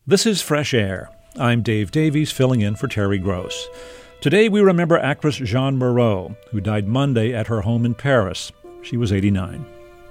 This is Fresh Air. I'm Dave Davies, filling in for Terry Gross. Today we remember actress Jeanne Moreau, who died Monday at her home in Paris. She was 89.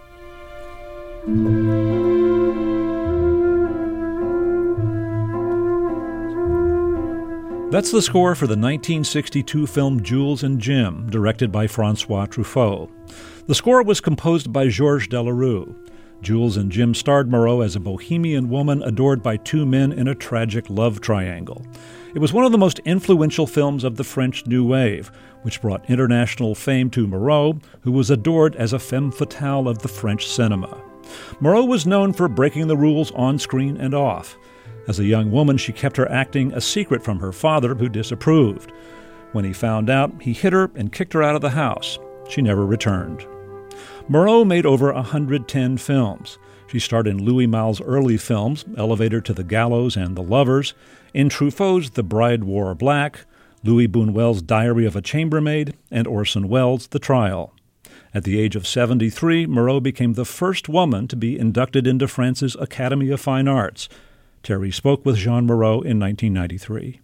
That's the score for the 1962 film Jules and Jim, directed by Francois Truffaut. The score was composed by Georges Delerue. Jules and Jim starred Moreau as a bohemian woman adored by two men in a tragic love triangle. It was one of the most influential films of the French New Wave, which brought international fame to Moreau, who was adored as a femme fatale of the French cinema. Moreau was known for breaking the rules on screen and off. As a young woman, she kept her acting a secret from her father, who disapproved. When he found out, he hit her and kicked her out of the house. She never returned. Moreau made over 110 films. She starred in Louis Malle's early films, Elevator to the Gallows and The Lovers, in Truffaut's The Bride Wore Black, Louis Buñuel's Diary of a Chambermaid, and Orson Welles' The Trial. At the age of 73, Moreau became the first woman to be inducted into France's Academy of Fine Arts. Terry spoke with Jeanne Moreau in 1993.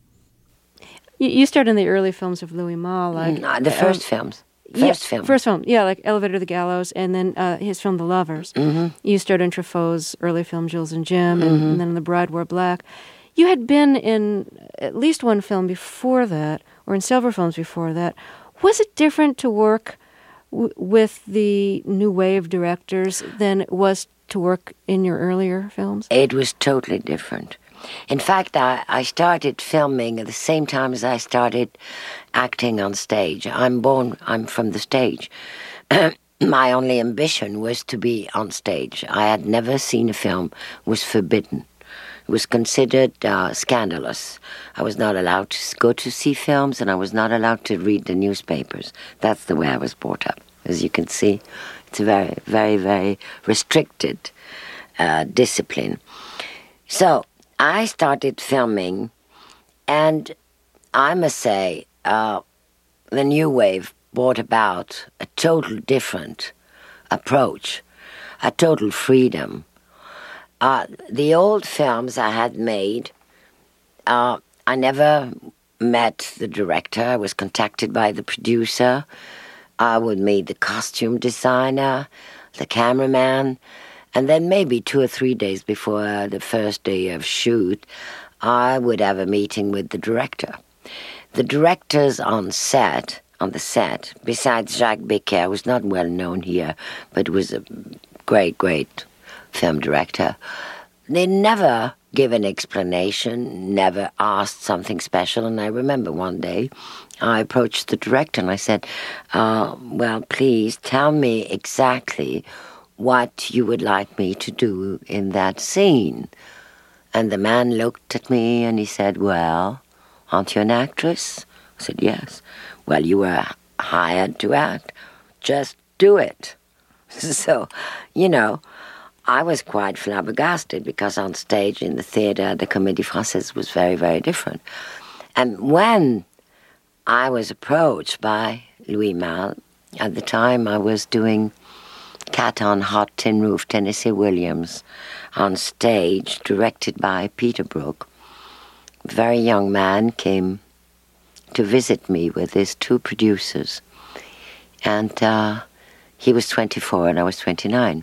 You starred in the early films of Louis Malle, like the first films. First film, like Elevator to the Gallows, and then his film The Lovers. Mm-hmm. You starred in Truffaut's early film Jules and Jim, and then in The Bride Wore Black. You had been in at least one film before that, or in several films before that. Was it different to work with the new wave directors than it was to work in your earlier films? It was totally different. In fact, I started filming at the same time as I started acting on stage. I'm from the stage. My only ambition was to be on stage. I had never seen a film. It was forbidden. It was considered scandalous. I was not allowed to go to see films, and I was not allowed to read the newspapers. That's the way I was brought up. As you can see, it's a very, very, very restricted discipline. So I started filming, and I must say, the new wave brought about a total different approach, a total freedom. The old films I had made, I never met the director. I was contacted by the producer. I would meet the costume designer, the cameraman, and then maybe 2 or 3 days before the first day of shoot, I would have a meeting with the director. The directors on the set, besides Jacques Becker, was not well known here, but was a great, great film director. They never gave an explanation, never asked something special. And I remember one day I approached the director and I said, well, please tell me exactly what you would like me to do in that scene. And the man looked at me and he said, well, aren't you an actress? I said, yes. Well, you were hired to act. Just do it. So, I was quite flabbergasted because on stage in the theater, the Comédie Française was very, very different. And when I was approached by Louis Malle, at the time I was doing Cat on Hot Tin Roof, Tennessee Williams, on stage, directed by Peter Brook. A very young man came to visit me with his two producers. And he was 24 and I was 29.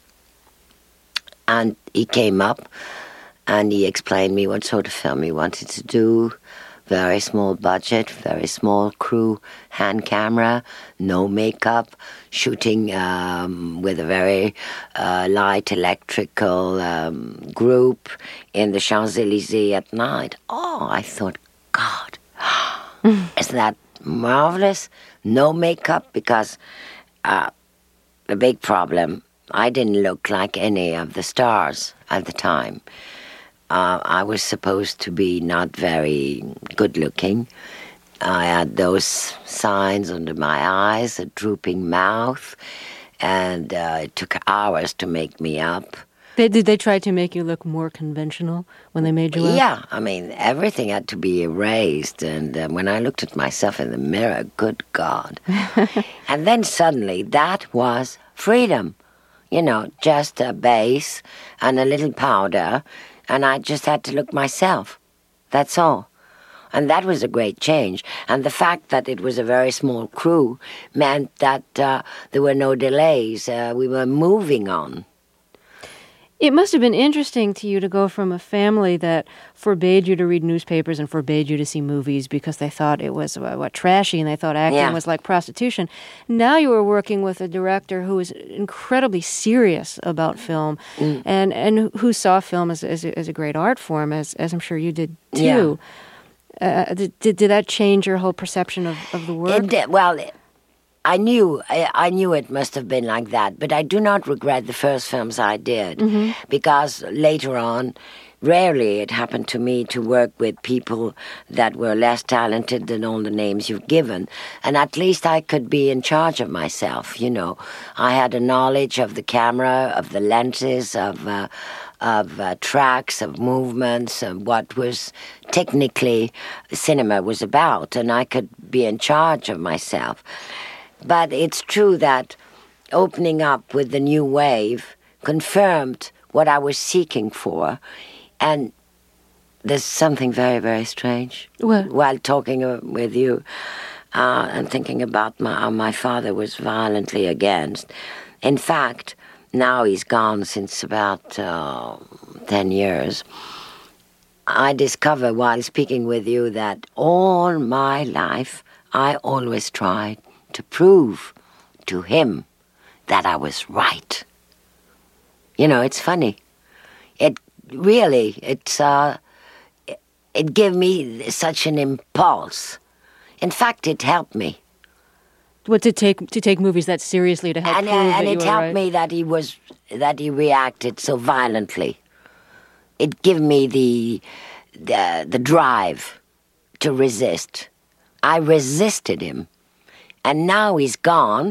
And he came up and he explained me what sort of film he wanted to do. Very small budget, very small crew, hand camera, no makeup, shooting with a very light electrical group in the Champs-Élysées at night. Oh, I thought, God, isn't that marvelous? No makeup, because the big problem, I didn't look like any of the stars at the time. I was supposed to be not very good-looking. I had those signs under my eyes, a drooping mouth, and it took hours to make me up. Did they try to make you look more conventional when they made you up? Yeah, I mean, everything had to be erased, and when I looked at myself in the mirror, good God. And then suddenly, that was freedom. Just a base and a little powder, and I just had to look myself. That's all. And that was a great change. And the fact that it was a very small crew meant that there were no delays. We were moving on. It must have been interesting to you to go from a family that forbade you to read newspapers and forbade you to see movies because they thought it was trashy, and they thought acting was like prostitution. Now you were working with a director who was incredibly serious about film, and who saw film as a great art form, as I'm sure you did too. Yeah. Did that change your whole perception of the work? It did. Well, I knew it must have been like that, but I do not regret the first films I did, because later on, rarely it happened to me to work with people that were less talented than all the names you've given, and at least I could be in charge of myself, you know. I had a knowledge of the camera, of the lenses, of tracks, of movements, of what was technically cinema was about, and I could be in charge of myself. But it's true that opening up with the new wave confirmed what I was seeking for. And there's something very, very strange. What? While talking with you and thinking about how my father was violently against. In fact, now he's gone since about 10 years. I discover while speaking with you that all my life I always tried to prove to him that I was right. You know, it's funny. It gave me such an impulse. In fact, it helped me. What, to take movies that seriously, to help prove that you were right? And it helped me that he reacted so violently. It gave me the drive to resist. I resisted him. And now he's gone,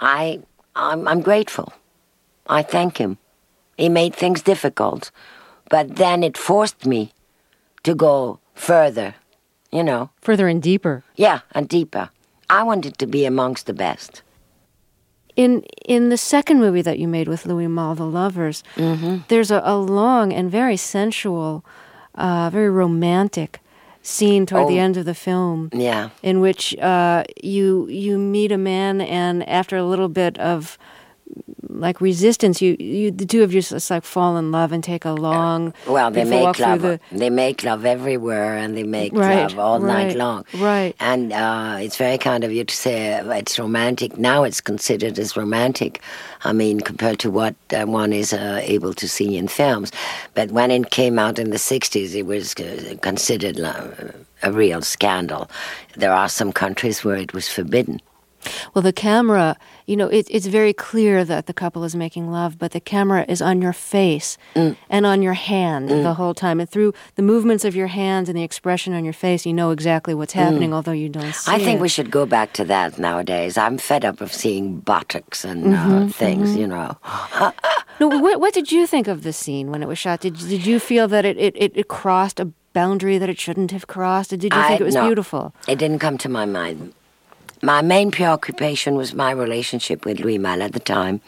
I'm grateful. I thank him. He made things difficult, but then it forced me to go further, you know. Further and deeper. Yeah, and deeper. I wanted to be amongst the best. In the second movie that you made with Louis Malle, The Lovers, there's a long and very sensual, very romantic scene toward the end of the film, in which you meet a man, and after a little bit of like resistance, you the two of you just like fall in love and take a long they make love. They make love everywhere, and they make love all night long. Right. And it's very kind of you to say it's romantic. Now it's considered as romantic. I mean, compared to what one is able to see in films. But when it came out in the 60s, it was considered a real scandal. There are some countries where it was forbidden. Well, the camera, you know, it's very clear that the couple is making love, but the camera is on your face and on your hand the whole time. And through the movements of your hands and the expression on your face, you know exactly what's happening, although you don't see it. I think we should go back to that nowadays. I'm fed up of seeing buttocks and things, you know. No, what did you think of the scene when it was shot? Did you feel that it crossed a boundary that it shouldn't have crossed? Or did you think it was beautiful? It didn't come to my mind. My main preoccupation was my relationship with Louis Malle at the time.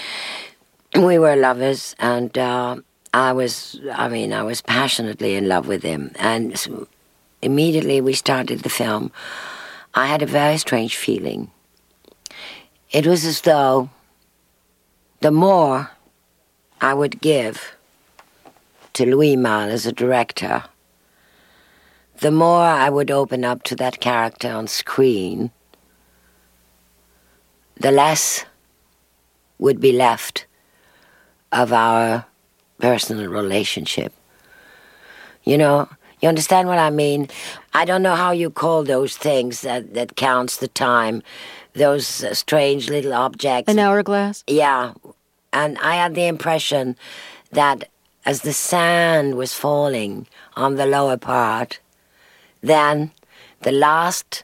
We were lovers, and I was passionately in love with him. And immediately we started the film, I had a very strange feeling. It was as though the more I would give to Louis Malle as a director, the more I would open up to that character on screen, the less would be left of our personal relationship. You know, you understand what I mean? I don't know how you call those things that counts the time, those strange little objects. An hourglass? Yeah. And I had the impression that as the sand was falling on the lower part, then the last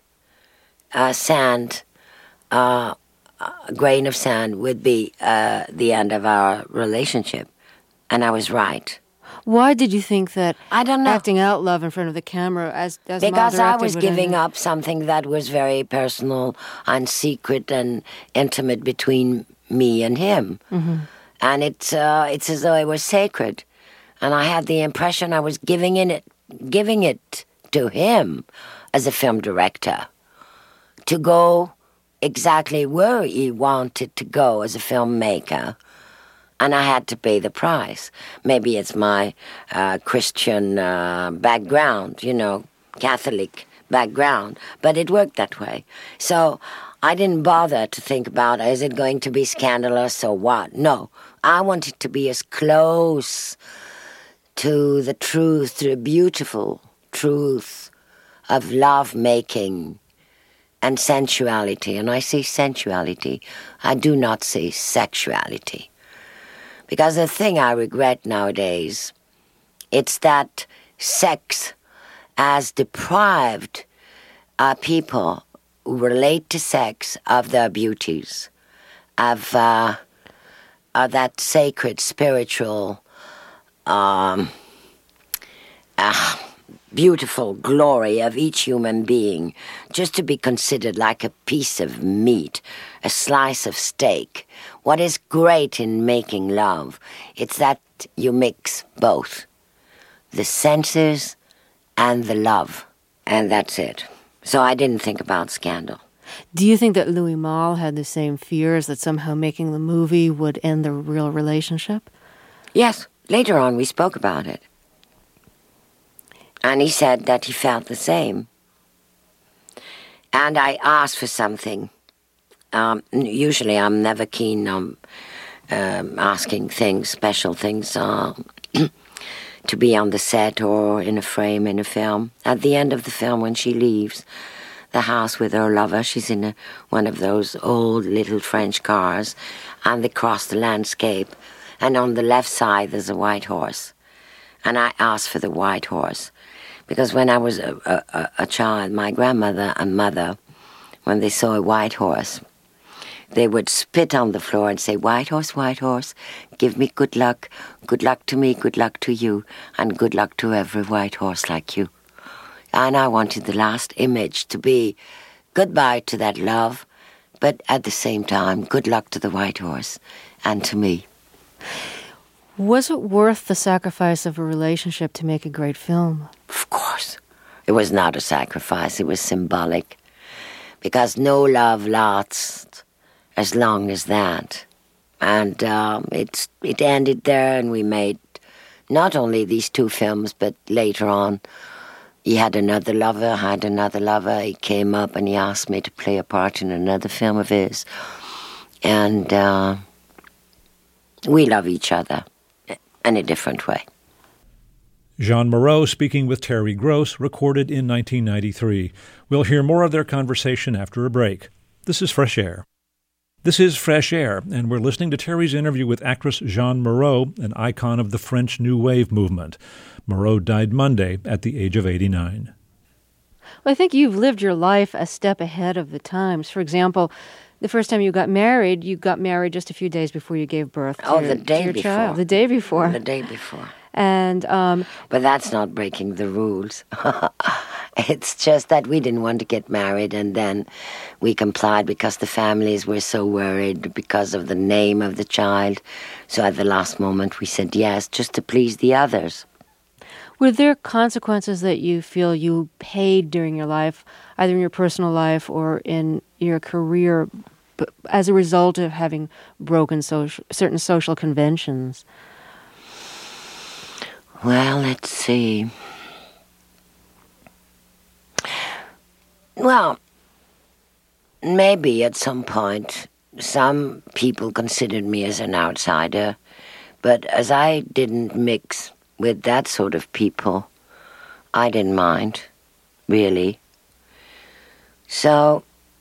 grain of sand would be the end of our relationship. And I was right. Why did you think that? I don't know. Acting out love in front of the camera as because I was giving up something that was very personal and secret and intimate between me and him. Mm-hmm. And it's as though it was sacred. And I had the impression I was giving it to him as a film director to go exactly where he wanted to go as a filmmaker. And I had to pay the price. Maybe it's my Christian background, Catholic background, but it worked that way. So I didn't bother to think about, is it going to be scandalous or what? No, I wanted to be as close to the truth, to the beautiful truth of love-making and sensuality. And I say sensuality. I do not say sexuality. Because the thing I regret nowadays, it's that sex has deprived people who relate to sex of their beauties, of that sacred, spiritual, beautiful glory of each human being, just to be considered like a piece of meat, a slice of steak. What is great in making love, it's that you mix both, the senses and the love, and that's it. So I didn't think about scandal. Do you think that Louis Malle had the same fears that somehow making the movie would end the real relationship? Yes. Later on, we spoke about it. And he said that he felt the same. And I asked for something. Usually I'm never keen on asking things, special things, to be on the set or in a frame in a film. At the end of the film, when she leaves the house with her lover, she's in one of those old little French cars, and they cross the landscape, and on the left side there's a white horse. And I asked for the white horse, because when I was a child, my grandmother and mother, when they saw a white horse, they would spit on the floor and say, white horse, give me good luck to me, good luck to you, and good luck to every white horse like you. And I wanted the last image to be goodbye to that love, but at the same time, good luck to the white horse and to me. Was it worth the sacrifice of a relationship to make a great film? Of course. It was not a sacrifice, it was symbolic. Because no love lasts as long as that. And it ended there, and we made not only these two films, but later on, he had another lover, He came up and he asked me to play a part in another film of his. And we love each other in a different way. Jeanne Moreau speaking with Terry Gross, recorded in 1993. We'll hear more of their conversation after a break. This is Fresh Air. This is Fresh Air, and we're listening to Terry's interview with actress Jeanne Moreau, an icon of the French New Wave movement. Moreau died Monday at the age of 89. Well, I think you've lived your life a step ahead of the times. For example, the first time you got married just a few days before you gave birth to the day your before. child. The day before. The day before. And but that's not breaking the rules. It's just that we didn't want to get married, and then we complied because the families were so worried because of the name of the child. So at the last moment we said yes, just to please the others. were there consequences that you feel you paid during your life, either in your personal life or in your career, as a result of having broken certain social conventions? Well, let's see. Well, maybe at some point some people considered me as an outsider, but as I didn't mix with that sort of people, I didn't mind, really. So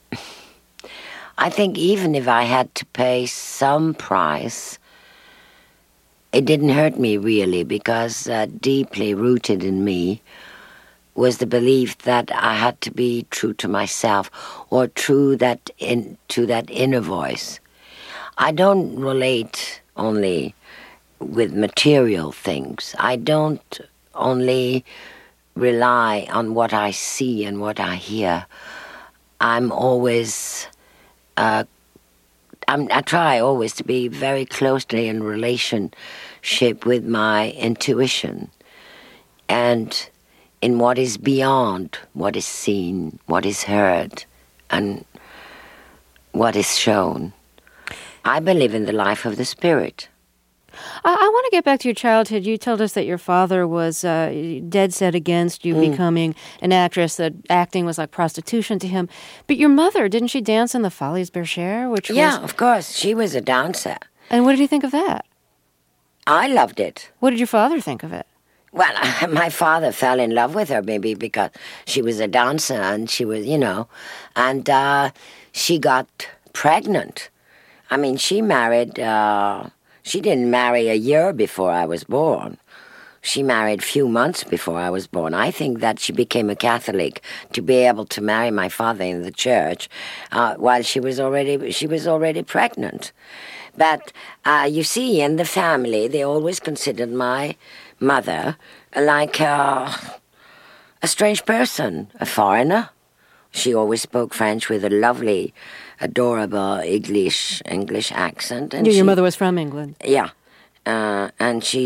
I think even if I had to pay some price, it didn't hurt me really, because deeply rooted in me was the belief that I had to be true to myself, or true to that inner voice. I don't relate only with material things. I don't only rely on what I see and what I hear. I'm always... I try always to be very closely in relation relationship with my intuition and in what is beyond what is seen, what is heard, and what is shown. I believe in the life of the spirit. I want to get back to your childhood. You told us that your father was dead set against you becoming an actress, that acting was like prostitution to him. But your mother, didn't she dance in the Folies Bergère? Of course. She was a dancer. And what did he think of that? I loved it. What did your father think of it? Well, my father fell in love with her maybe because she was a dancer and she was, and she got pregnant. I mean, she married... She didn't marry a year before I was born. She married a few months before I was born. I think that she became a Catholic to be able to marry my father in the church while she was already pregnant. But you see, in the family, they always considered my mother like a strange person, a foreigner. She always spoke French with a lovely, adorable English accent. And your mother was from England. Yeah, and she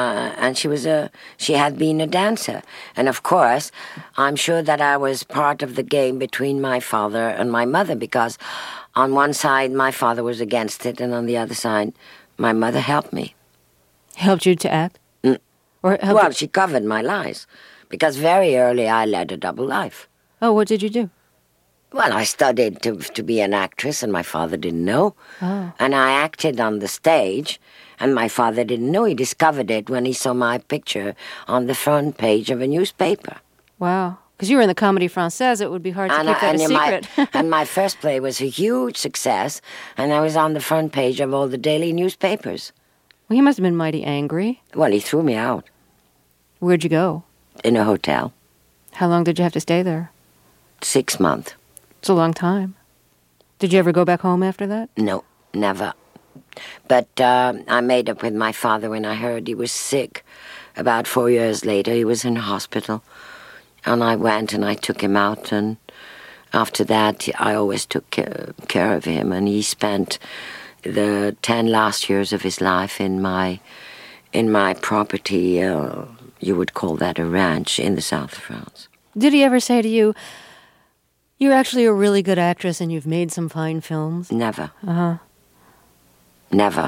had been a dancer, and of course, I'm sure that I was part of the game between my father and my mother, because on one side my father was against it, and on the other side, my mother helped me. Helped you to act? Well, she covered my lies, because very early I led a double life. Oh, what did you do? Well, I studied to be an actress, and my father didn't know. Oh. And I acted on the stage, and my father didn't know. He discovered it when he saw my picture on the front page of a newspaper. Wow. Because you were in the Comédie Française, it would be hard to keep that a secret. And my first play was a huge success, and I was on the front page of all the daily newspapers. Well, he must have been mighty angry. Well, he threw me out. Where'd you go? In a hotel. How long did you have to stay there? 6 months. It's a long time. Did you ever go back home after that? No, never. But I made up with my father when I heard he was sick. About 4 years later, he was in hospital. And I went and I took him out. And after that, I always took care of him. And he spent the 10 last years of his life in my property. You would call that a ranch in the south of France. Did he ever say to you, "You're actually a really good actress and you've made some fine films"? Never. Uh-huh. Never.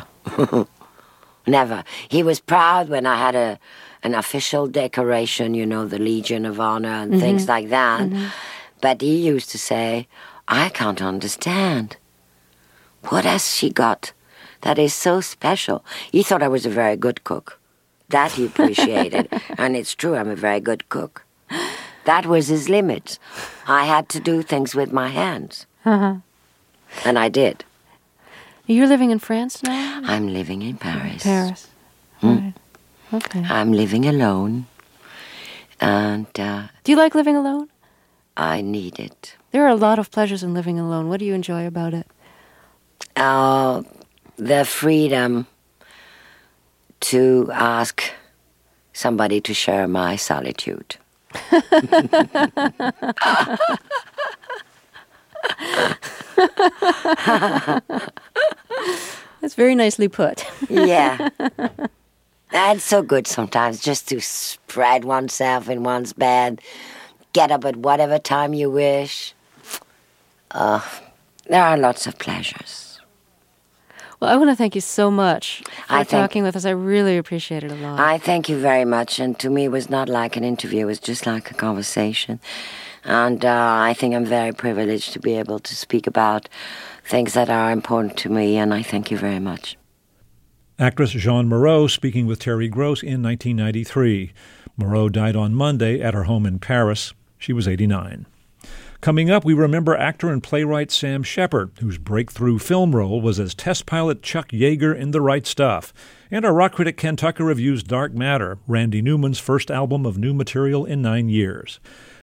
Never. He was proud when I had an official decoration, the Legion of Honor and things like that. Mm-hmm. But he used to say, "I can't understand. What has she got that is so special?" He thought I was a very good cook. That he appreciated. And it's true, I'm a very good cook. That was his limit. I had to do things with my hands. Uh-huh. And I did. You're living in France now? I'm living in Paris. Paris. Right. Okay. I'm living alone. And do you like living alone? I need it. There are a lot of pleasures in living alone. What do you enjoy about it? The freedom to ask somebody to share my solitude. That's very nicely put. Yeah. That's so good sometimes, just to spread oneself in one's bed, get up at whatever time you wish. There are lots of pleasures. Well, I want to thank you so much for talking with us. I really appreciate it a lot. I thank you very much. And to me, it was not like an interview. It was just like a conversation. And I think I'm very privileged to be able to speak about things that are important to me. And I thank you very much. Actress Jeanne Moreau speaking with Terry Gross in 1993. Moreau died on Monday at her home in Paris. She was 89. Coming up, we remember actor and playwright Sam Shepard, whose breakthrough film role was as test pilot Chuck Yeager in The Right Stuff. And our rock critic Ken Tucker reviews Dark Matter, Randy Newman's first album of new material in 9 years.